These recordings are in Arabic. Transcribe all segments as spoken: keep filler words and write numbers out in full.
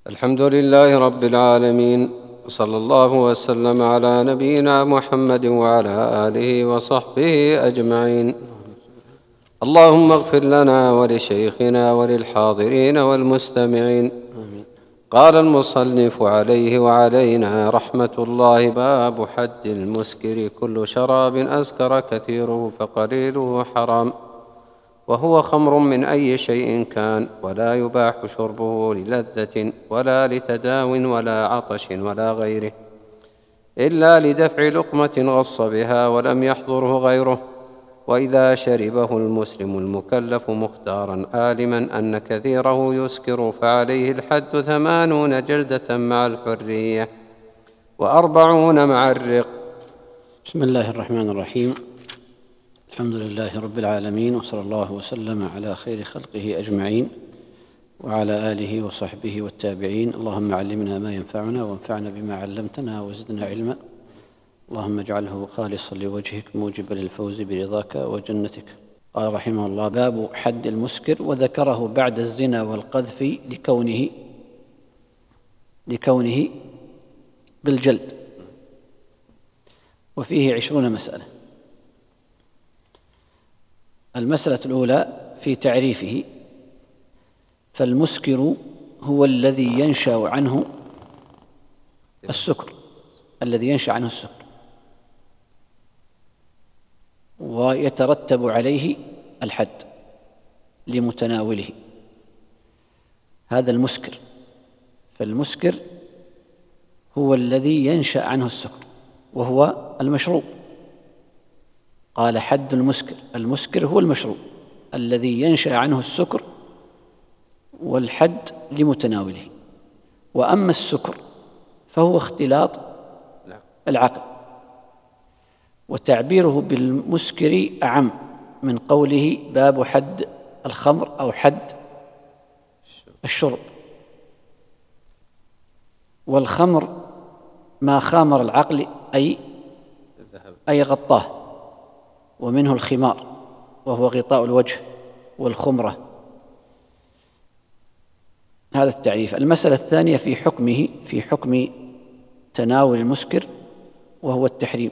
الحمد لله رب العالمين، صلى الله وسلم على نبينا محمد وعلى آله وصحبه أجمعين. اللهم اغفر لنا ولشيخنا وللحاضرين والمستمعين. قال المصنف عليه وعلينا رحمة الله: باب حد المسكر: كل شراب أسكر كثيره فقليله حرام، وهو خمر من أي شيء كان، ولا يباح شربه للذة ولا لتداو ولا عطش ولا غيره، إلا لدفع لقمة غص بها ولم يحضره غيره. وإذا شربه المسلم المكلف مختارا عالما أن كثيره يسكر فعليه الحد ثمانون جلدة مع الحرية وأربعون مع الرق. بسم الله الرحمن الرحيم. الحمد لله رب العالمين، وصلى الله وسلم على خير خلقه أجمعين وعلى آله وصحبه والتابعين. اللهم علمنا ما ينفعنا وانفعنا بما علمتنا وزدنا علما. اللهم اجعله خالصا لوجهك موجبا للفوز برضاك وجنتك. قال رحمه الله: باب حد المسكر، وذكره بعد الزنا والقذف لكونه لكونه بالجلد، وفيه عشرون مسألة. المسألة الأولى في تعريفه: فالمسكر هو الذي ينشأ عنه السكر الذي ينشأ عنه السكر ويترتب عليه الحد لمتناوله، هذا المسكر. فالمسكر هو الذي ينشأ عنه السكر وهو المشروب. قال: حد المسكر، المسكر هو المشروب الذي ينشأ عنه السكر والحد لمتناوله. وأما السكر فهو اختلاط العقل، وتعبيره بالمسكر أعم من قوله باب حد الخمر أو حد الشرب. والخمر ما خامر العقل أي أي غطاه، ومنه الخمار وهو غطاء الوجه والخمرة. هذا التعريف. المسألة الثانية في حكمه، في حكم تناول المسكر، وهو التحريم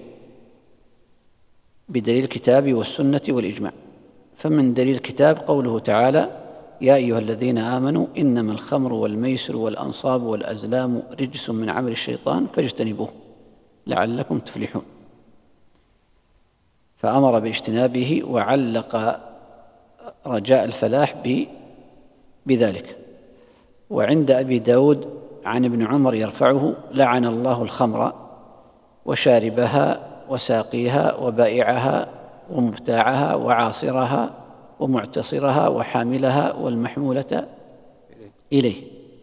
بدليل الكتاب والسنة والإجماع. فمن دليل الكتاب قوله تعالى: يا أيها الذين آمنوا إنما الخمر والميسر والأنصاب والأزلام رجس من عمل الشيطان فاجتنبوه لعلكم تفلحون، فأمر باجتنابه وعلق رجاء الفلاح بذلك. وعند أبي داود عن ابن عمر يرفعه: لعن الله الخمر وشاربها وساقيها وبائعها ومبتاعها وعاصرها ومعتصرها وحاملها والمحمولة إليه.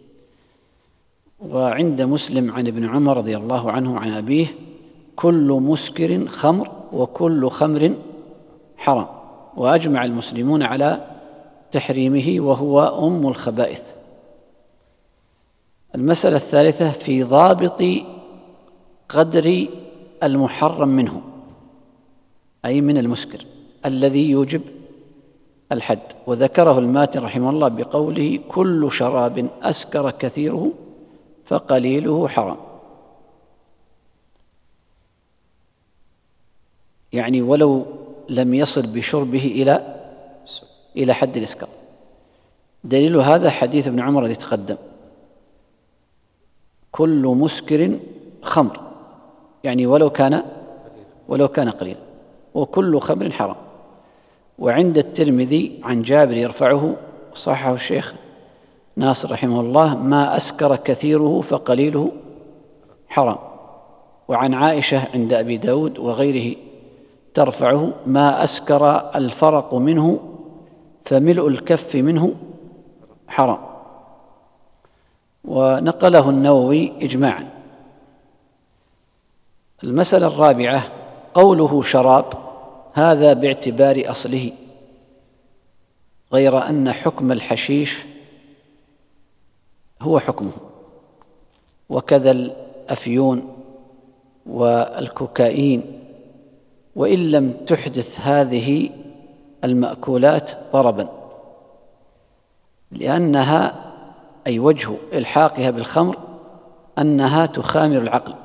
وعند مسلم عن ابن عمر رضي الله عنه عن أبيه: كل مسكر خمر وكل خمر حرام. وأجمع المسلمون على تحريمه، وهو أم الخبائث. المسألة الثالثة في ضابط قدر المحرم منه، أي من المسكر الذي يوجب الحد. وذكره الماتن رحمه الله بقوله: كل شراب أسكر كثيره فقليله حرام، يعني ولو لم يصل بشربه إلى إلى حد الإسكار. دليل هذا حديث ابن عمر الذي تقدم: كل مسكر خمر، يعني ولو كان ولو كان قليلا، وكل خمر حرام. وعند الترمذي عن جابر يرفعه، صححه الشيخ ناصر رحمه الله: ما أسكر كثيره فقليله حرام. وعن عائشة عند أبي داود وغيره ترفعه: ما أسكر الفرق منه فملء الكف منه حرام. ونقله النووي إجماعا. المسألة الرابعة قوله شراب، هذا باعتبار أصله، غير أن حكم الحشيش هو حكمه، وكذا الأفيون والكوكايين، وإن لم تحدث هذه المأكولات طربا، لأنها أي وجه إلحاقها بالخمر أنها تخامر العقل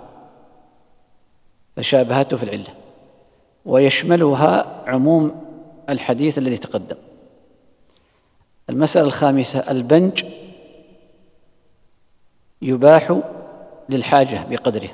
فشابهته في العلة، ويشملها عموم الحديث الذي تقدم. المسألة الخامسة: البنج يباح للحاجة بقدره،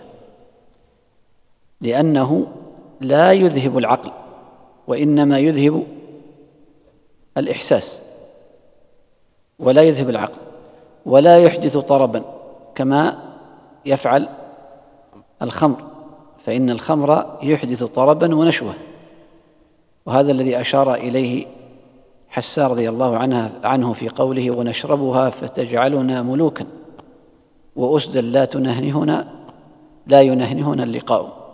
لأنه لا يذهب العقل وإنما يذهب الإحساس، ولا يذهب العقل، ولا يحدث طربا كما يفعل الخمر، فإن الخمر يحدث طربا ونشوة، وهذا الذي أشار إليه حسان رضي الله عنها عنه في قوله: ونشربها فتجعلنا ملوكا وأسدا لا تنهنهنا لا ينهنهنا اللقاء.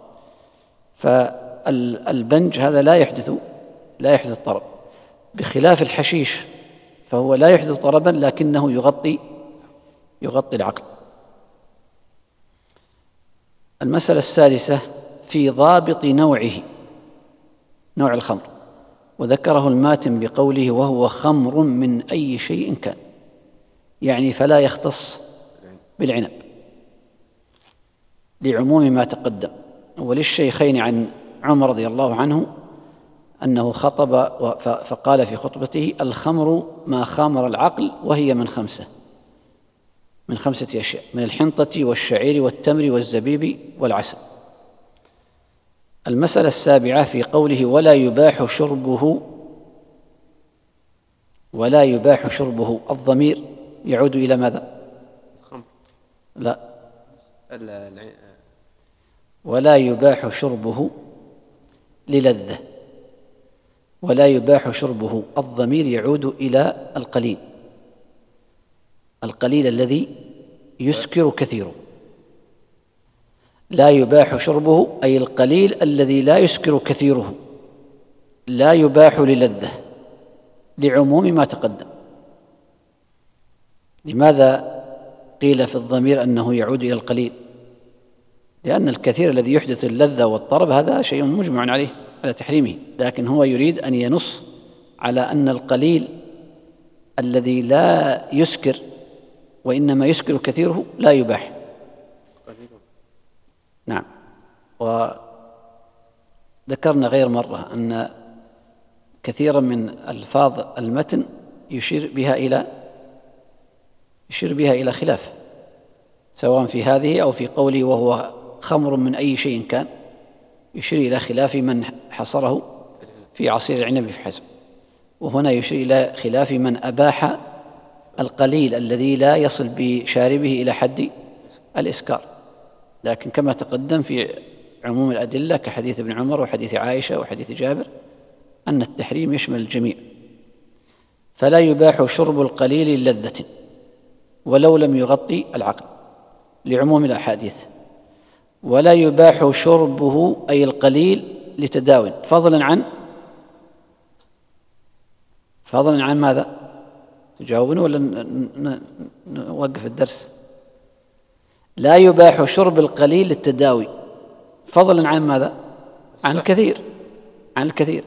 فالبنج هذا لا يحدث لا يحدث طرب، بخلاف الحشيش فهو لا يحدث طربا لكنه يغطي يغطي العقل. المسألة السادسة: في ضابط نوعه، نوع الخمر، وذكره الماتن بقوله: وهو خمر من أي شيء كان، يعني فلا يختص بالعنب لعموم ما تقدم. وللشيخين عن عمر رضي الله عنه أنه خطب فقال في خطبته: الخمر ما خامر العقل، وهي من خمسة من خمسة أشياء: من الحنطة والشعير والتمر والزبيب والعسل. المسألة السابعة: في قوله: ولا يباح شربه ولا يباح شربه، الضمير يعود إلى ماذا؟ لا، ولا يباح شربه للذة، ولا يباح شربه، الضمير يعود إلى القليل، القليل الذي يسكر كثيره. لا يباح شربه أي القليل الذي لا يسكر كثيره، لا يباح للذة لعموم ما تقدم. لماذا قيل في الضمير أنه يعود إلى القليل؟ لأن الكثير الذي يحدث اللذة والطرب هذا شيء مجمع عليه على تحريمه، لكن هو يريد أن ينص على أن القليل الذي لا يسكر وإنما يسكر كثيره لا يباح. نعم. وذكرنا غير مرة أن كثيرا من ألفاظ المتن يشير بها إلى يشير بها إلى خلاف، سواء في هذه أو في قوله: وهو خمر من أي شيء كان، يشير إلى خلاف من حصره في عصير العنب فحسب، وهنا يشير إلى خلاف من أباح القليل الذي لا يصل بشاربه إلى حد الإسكار. لكن كما تقدم في عموم الأدلة كحديث ابن عمر وحديث عائشة وحديث جابر أن التحريم يشمل الجميع. فلا يباح شرب القليل للذة ولو لم يغطي العقل لعموم الأحاديث، ولا يباح شربه أي القليل لتداوٍ، فضلا عن فضلا عن ماذا؟ تجاوبون ولا نوقف الدرس؟ لا يباح شرب القليل للتداوي، فضلا عن ماذا؟ عن الكثير عن الكثير.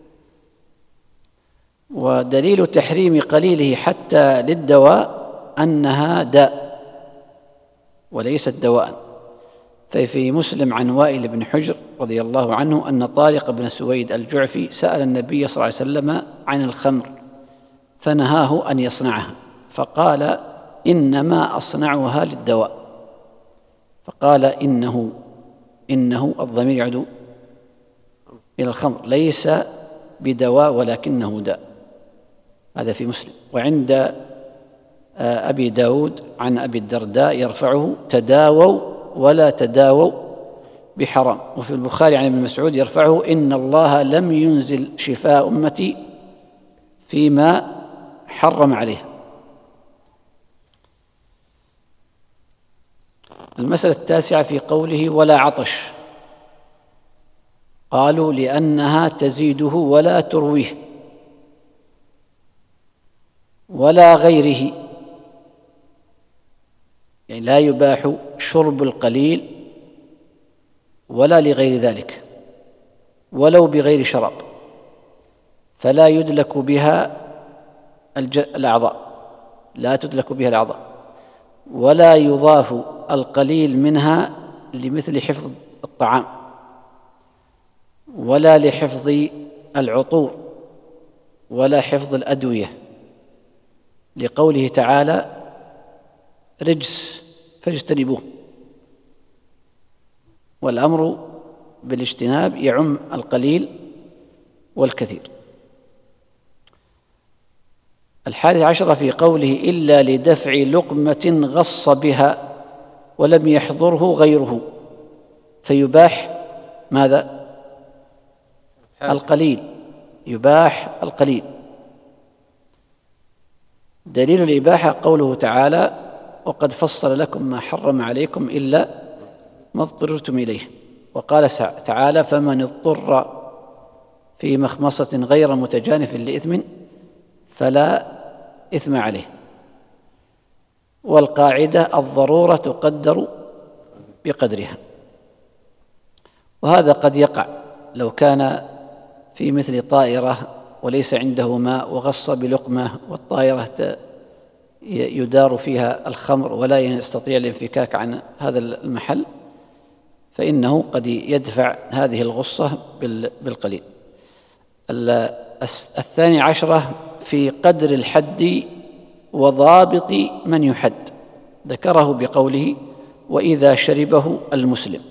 ودليل تحريم قليله حتى للدواء أنها داء وليست دواء. ففي مسلم عن وائل بن حجر رضي الله عنه أن طارق بن سويد الجعفي سأل النبي صلى الله عليه وسلم عن الخمر فنهاه أن يصنعها، فقال: إنما أصنعها للدواء. فقال: إنه إنه الضمير يعود إلى الخمر، ليس بدواء ولكنه داء. هذا في مسلم. وعند أبي داود عن أبي الدرداء يرفعه: تداووا ولا تداووا بحرام. وفي البخاري عن ابن مسعود يرفعه: إن الله لم ينزل شفاء أمتي فيما حرم عليها. المسألة التاسعة: في قوله: ولا عطش، قالوا لأنها تزيده ولا ترويه، ولا غيره، يعني لا يباح شرب القليل ولا لغير ذلك ولو بغير شراب، فلا يدلك بها الأعضاء لا تدلك بها الأعضاء ولا يضاف القليل منها لمثل حفظ الطعام ولا لحفظ العطور ولا حفظ الأدوية، لقوله تعالى رجس فاجتنبوه، والأمر بالاجتناب يعم القليل والكثير. الحادي عشر في قوله إلا لدفع لقمة غص بها ولم يحضره غيره، فيباح ماذا؟ القليل، يباح القليل. دليل الإباحة قوله تعالى وقد فصل لكم ما حرم عليكم إلا ما اضطررتم إليه، وقال تعالى فمن اضطر في مخمصة غير متجانف لإثم فلا إثم عليه. والقاعدة الضرورة تقدر بقدرها، وهذا قد يقع لو كان في مثل طائرة وليس عنده ماء وغص بلقمة والطائرة يدار فيها الخمر ولا يستطيع الانفكاك عن هذا المحل، فإنه قد يدفع هذه الغصة بالقليل. الثاني عشرة في قدر الحد وضابط من يحد، ذكره بقوله وإذا شربه المسلم.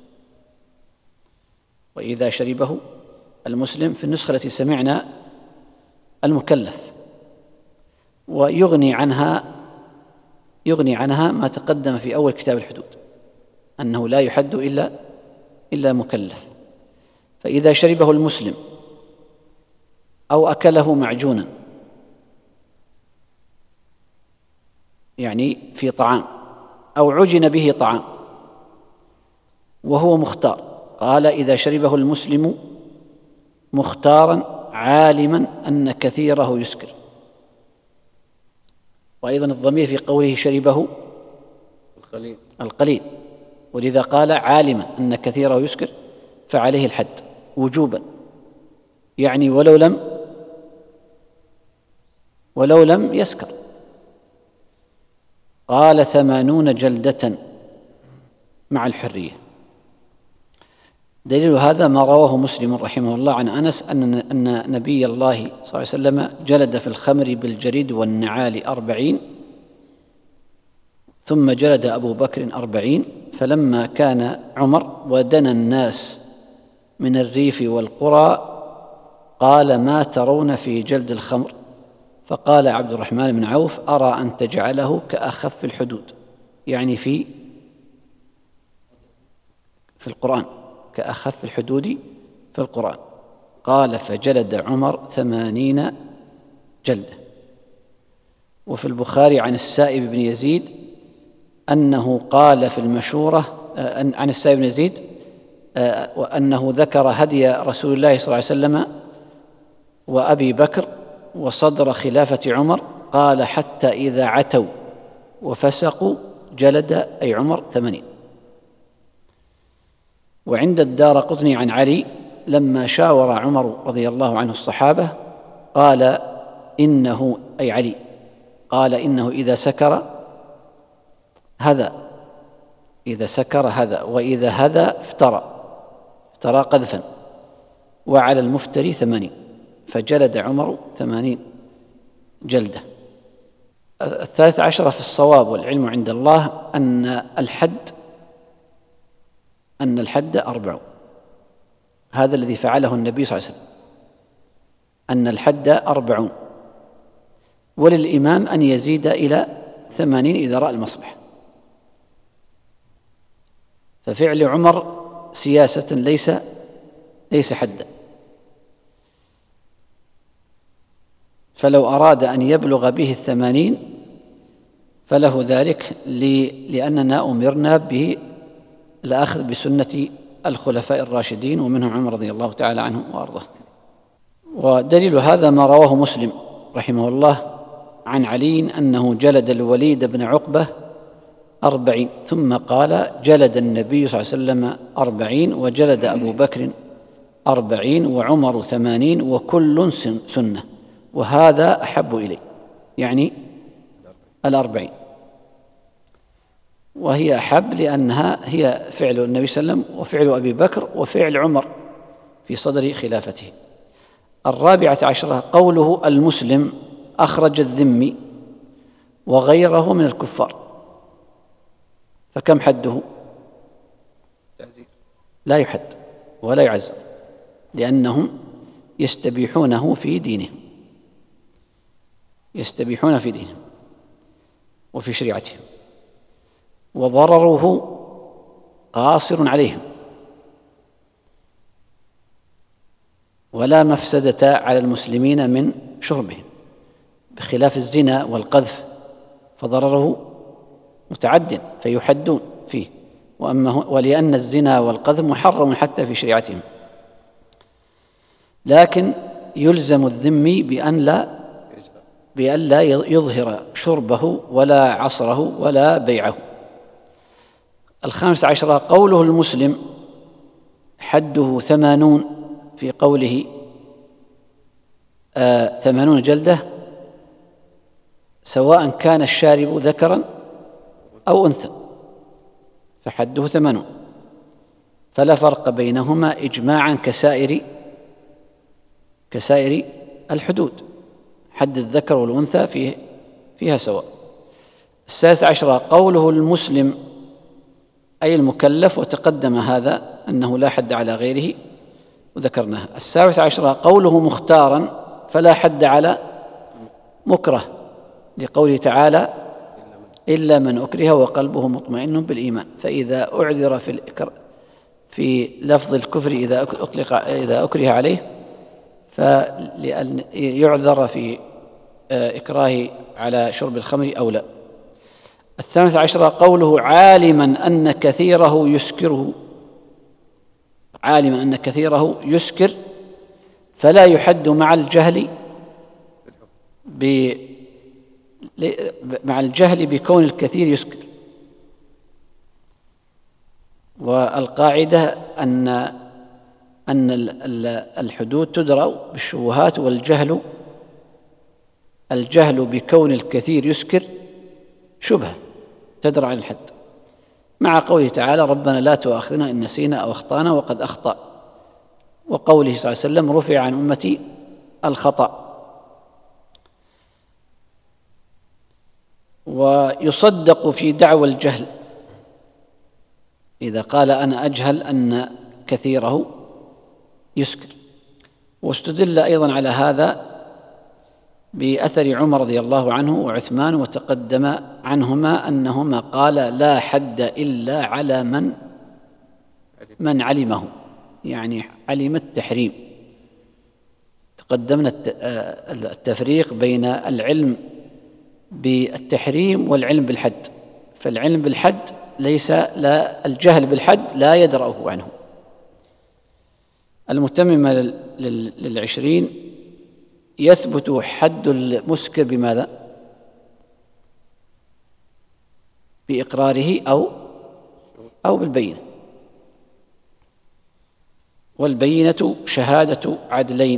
وإذا شربه المسلم في النسخة التي سمعنا المكلف، ويغني عنها يغني عنها ما تقدم في أول كتاب الحدود أنه لا يحد إلا إلا مكلف. فإذا شربه المسلم أو أكله معجونا، يعني في طعام، أو عجن به طعام وهو مختار، قال إذا شربه المسلم مختارا عالما أن كثيره يسكر. وأيضا الضمير في قوله شربه القليل, القليل ولذا قال عالما أن كثيره يسكر فعليه الحد وجوبا، يعني ولو لم ولو لم يسكر. قال ثمانون جلدة مع الحرية. دليل هذا ما رواه مسلم رحمه الله عن أنس أن أن نبي الله صلى الله عليه وسلم جلد في الخمر بالجريد والنعال أربعين، ثم جلد أبو بكر أربعين، فلما كان عمر ودنا الناس من الريف والقرى قال ما ترون في جلد الخمر؟ فقال عبد الرحمن بن عوف أرى أن تجعله كأخف الحدود، يعني في في القرآن، كأخف الحدود في القرآن. قال فجلد عمر ثمانين جلدة. وفي البخاري عن السائب بن يزيد أنه قال في المشورة عن السائب بن يزيد وأنه ذكر هدي رسول الله صلى الله عليه وسلم وأبي بكر وصدر خلافة عمر، قال حتى إذا عتوا وفسقوا جلد أي عمر ثمانين. وعند الدارقطني عن علي لما شاور عمر رضي الله عنه الصحابة قال إنه أي علي قال إنه إذا سكر هذا إذا سكر هذا وإذا هذا افترى افترى قذفا، وعلى المفتري ثمانين، فجلد عمر ثمانين جلدة. الثالث عشر في الصواب والعلم عند الله أن الحد أن الحد أربع، هذا الذي فعله النبي صلى الله عليه وسلم، أن الحد أربعون، وللإمام أن يزيد إلى ثمانين إذا رأى المصلحة. ففعل عمر سياسة ليس ليس حدا، فلو أراد أن يبلغ به الثمانين فله ذلك، لأننا أمرنا به الأخذ بسنة الخلفاء الراشدين ومنهم عمر رضي الله تعالى عنه وأرضاه. ودليل هذا ما رواه مسلم رحمه الله عن علي أنه جلد الوليد بن عقبة أربعين، ثم قال جلد النبي صلى الله عليه وسلم أربعين، وجلد أبو بكر أربعين، وعمر ثمانين، وكل سنة، وهذا أحب إلي، يعني الأربعين. وهي أحب لأنها هي فعل النبي صلى الله عليه وسلم وفعل أبي بكر وفعل عمر في صدر خلافته. الرابعة عشرة قوله المسلم أخرج الذمي وغيره من الكفار، فكم حده؟ لا يحد ولا يعزر، لأنهم يستبيحونه في دينهم يستبيحون في دينهم وفي شريعتهم، وضرره قاصر عليهم، ولا مفسدة على المسلمين من شربهم، بخلاف الزنا والقذف فضرره متعد فيحدون فيه، وأما ولأن الزنا والقذف محرم حتى في شريعتهم، لكن يلزم الذمي بأن لا بأن لا يظهر شربه ولا عصره ولا بيعه. الخامس عشر قوله المسلم حده ثمانون، في قوله آه ثمانون جلدة، سواء كان الشارب ذكرا أو أنثى فحده ثمانون، فلا فرق بينهما إجماعا كسائر كسائر الحدود، حد الذكر والأنثى فيه فيها سواء. السادس عشر قوله المسلم أي المكلف، وتقدم هذا أنه لا حد على غيره وذكرناها. السابع عشر قوله مختارا، فلا حد على مكره، لقوله تعالى إلا من أكره وقلبه مطمئن بالإيمان، فإذا أعذر في الإكر في لفظ الكفر إذا أطلق إذا أكره عليه، فلأن يعذر في إكراه على شرب الخمر أو لا. الثامن عشر قوله عالما أن كثيره يسكره، عالما أن كثيره يسكر، فلا يحد مع الجهل ب مع الجهل بكون الكثير يسكر. والقاعدة أن أن الحدود تدرى بالشبهات، والجهل الجهل بكون الكثير يسكر شبهة تدرى عن الحد، مع قوله تعالى ربنا لا تؤاخذنا إن نسينا أو أخطأنا وقد أخطأ، وقوله صلى الله عليه وسلم رفع عن أمتي الخطأ. ويصدق في دعوى الجهل إذا قال أنا أجهل أن كثيره يسكر. واستدل أيضا على هذا بأثر عمر رضي الله عنه وعثمان، وتقدم عنهما أنهما قال لا حد إلا على من من علمه، يعني علم التحريم. تقدمنا التفريق بين العلم بالتحريم والعلم بالحد، فالعلم بالحد ليس لا الجهل بالحد لا يدرأه عنه. المتممة للعشرين يثبت حد المسكر بماذا؟ بإقراره أو أو بالبينة، والبينة شهادة عدلين.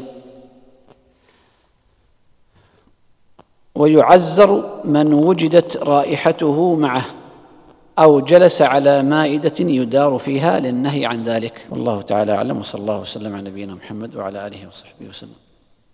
ويعزر من وجدت رائحته معه أو جلس على مائدة يدار فيها للنهي عن ذلك. والله تعالى أعلم، وصلى الله وسلم على نبينا محمد وعلى آله وصحبه وسلم.